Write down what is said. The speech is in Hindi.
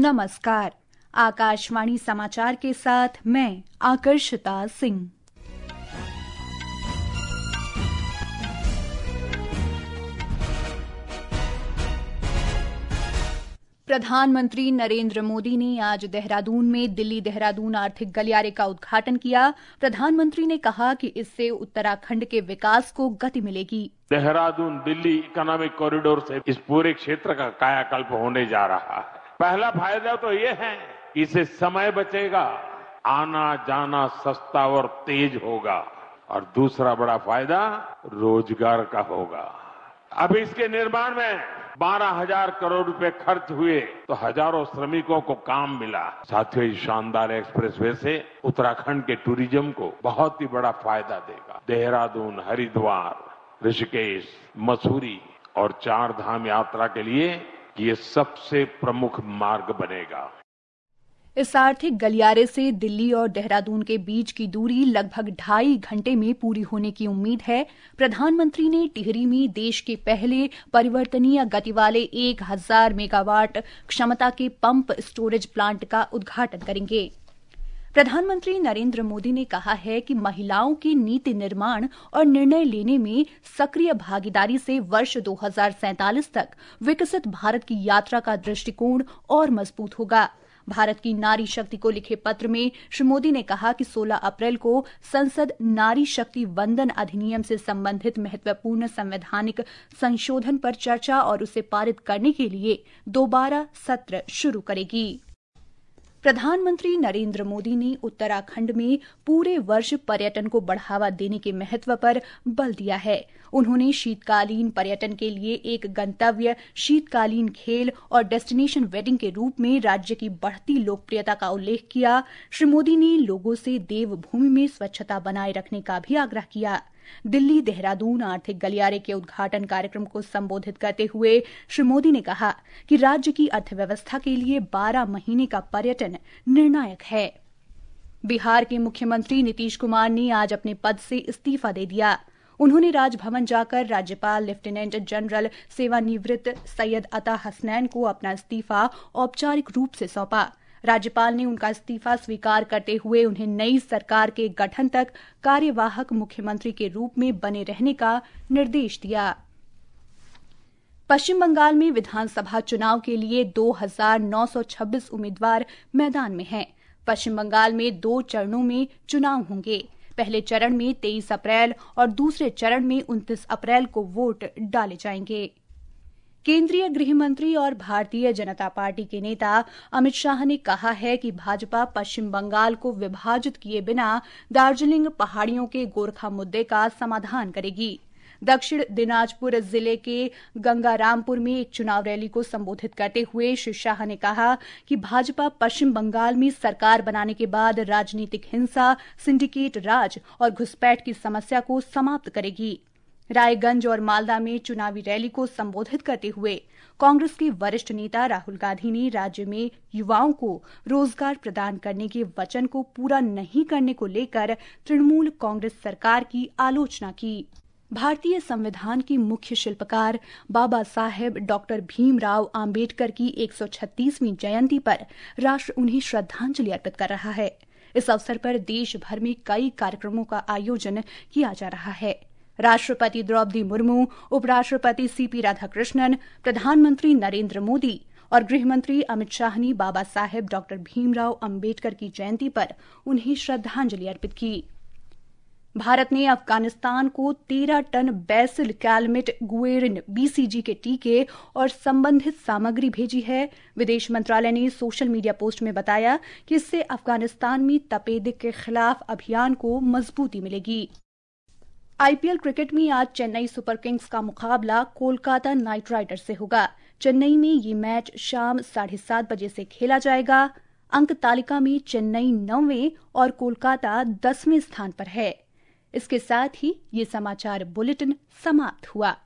नमस्कार। आकाशवाणी समाचार के साथ मैं आकर्षिता सिंह। प्रधानमंत्री नरेंद्र मोदी ने आज देहरादून में दिल्ली देहरादून आर्थिक गलियारे का उद्घाटन किया। प्रधानमंत्री ने कहा कि इससे उत्तराखंड के विकास को गति मिलेगी। देहरादून दिल्ली इकोनॉमिक कॉरिडोर से इस पूरे क्षेत्र का कायाकल्प होने जा रहा है। पहला फायदा तो ये है कि इससे समय बचेगा, आना जाना सस्ता और तेज होगा, और दूसरा बड़ा फायदा रोजगार का होगा। अब इसके निर्माण में 12,000 करोड़ रुपए खर्च हुए तो हजारों श्रमिकों को काम मिला। साथियों, इस शानदार एक्सप्रेसवे से उत्तराखंड के टूरिज्म को बहुत ही बड़ा फायदा देगा। देहरादून, हरिद्वार, ऋषिकेश, मसूरी और 4 धाम यात्रा के लिए ये सबसे प्रमुख मार्ग बनेगा। इस आर्थिक गलियारे से दिल्ली और देहरादून के बीच की दूरी लगभग 2.5 घंटे में पूरी होने की उम्मीद है। प्रधानमंत्री ने टिहरी में देश के पहले परिवर्तनीय गति वाले 1000 मेगावाट क्षमता के पंप स्टोरेज प्लांट का उद्घाटन करेंगे। प्रधानमंत्री नरेंद्र मोदी ने कहा है कि महिलाओं के नीति निर्माण और निर्णय लेने में सक्रिय भागीदारी से वर्ष 2047 तक विकसित भारत की यात्रा का दृष्टिकोण और मजबूत होगा। भारत की नारी शक्ति को लिखे पत्र में श्री मोदी ने कहा कि 16 अप्रैल को संसद नारी शक्ति वंदन अधिनियम से संबंधित महत्वपूर्ण संवैधानिक संशोधन पर चर्चा और उसे पारित करने के लिए दोबारा सत्र शुरू करेगी। प्रधानमंत्री नरेंद्र मोदी ने उत्तराखंड में पूरे वर्ष पर्यटन को बढ़ावा देने के महत्व पर बल दिया है। उन्होंने शीतकालीन पर्यटन के लिए एक गंतव्य शीतकालीन खेल और डेस्टिनेशन वेडिंग के रूप में राज्य की बढ़ती लोकप्रियता का उल्लेख किया। श्री मोदी ने लोगों से देवभूमि में स्वच्छता बनाए रखने का भी आग्रह किया। दिल्ली देहरादून आर्थिक गलियारे के उद्घाटन कार्यक्रम को संबोधित करते हुए श्री मोदी ने कहा कि राज्य की अर्थव्यवस्था के लिए 12 महीने का पर्यटन निर्णायक है। बिहार के मुख्यमंत्री नीतीश कुमार ने आज अपने पद से इस्तीफा दे दिया। उन्होंने राजभवन जाकर राज्यपाल लेफ्टिनेंट जनरल सेवानिवृत्त सैयद अता हसनैन को अपना इस्तीफा औपचारिक रूप से सौंपा। राज्यपाल ने उनका इस्तीफा स्वीकार करते हुए उन्हें नई सरकार के गठन तक कार्यवाहक मुख्यमंत्री के रूप में बने रहने का निर्देश दिया। पश्चिम बंगाल में विधानसभा चुनाव के लिए 2,926 उम्मीदवार मैदान में हैं। पश्चिम बंगाल में 2 चरणों में चुनाव होंगे। पहले चरण में 23 अप्रैल और दूसरे चरण में 29 अप्रैल को वोट डाले जाएंगे। केंद्रीय गृह मंत्री और भारतीय जनता पार्टी के नेता अमित शाह ने कहा है कि भाजपा पश्चिम बंगाल को विभाजित किए बिना दार्जिलिंग पहाड़ियों के गोरखा मुद्दे का समाधान करेगी। दक्षिण दिनाजपुर जिले के गंगारामपुर में एक चुनाव रैली को संबोधित करते हुए श्री शाह ने कहा कि भाजपा पश्चिम बंगाल में सरकार बनाने के बाद राजनीतिक हिंसा, सिंडिकेट राज और घुसपैठ की समस्या को समाप्त करेगी। रायगंज और मालदा में चुनावी रैली को संबोधित करते हुए कांग्रेस के वरिष्ठ नेता राहुल गांधी ने राज्य में युवाओं को रोजगार प्रदान करने के वचन को पूरा नहीं करने को लेकर तृणमूल कांग्रेस सरकार की आलोचना की। भारतीय संविधान के मुख्य शिल्पकार बाबा साहेब डॉक्टर भीमराव आंबेडकर की 136वीं जयंती पर राष्ट्र उन्हें श्रद्धांजलि अर्पित कर रहा है। इस अवसर पर देश भर में कई कार्यक्रमों का आयोजन किया जा रहा है। राष्ट्रपति द्रौपदी मुर्मू, उपराष्ट्रपति सीपी राधाकृष्णन, प्रधानमंत्री नरेंद्र मोदी और गृहमंत्री अमित शाह ने बाबा साहेब डॉक्टर भीमराव अंबेडकर की जयंती पर उन्हें श्रद्धांजलि अर्पित की। भारत ने अफगानिस्तान को 13 ton bacillus Calmette Guerin BCG के टीके और संबंधित सामग्री भेजी है। विदेश मंत्रालय ने सोशल मीडिया पोस्ट में बताया कि इससे अफगानिस्तान में तपेदिक के खिलाफ अभियान को मजबूती मिलेगी। IPL क्रिकेट में आज चेन्नई सुपर किंग्स का मुकाबला कोलकाता नाइट राइडर्स से होगा। चेन्नई में ये मैच शाम 7:30 बजे से खेला जाएगा। अंक तालिका में चेन्नई 9वें और कोलकाता 10वें स्थान पर है। इसके साथ ही ये समाचार बुलेटिन समाप्त हुआ।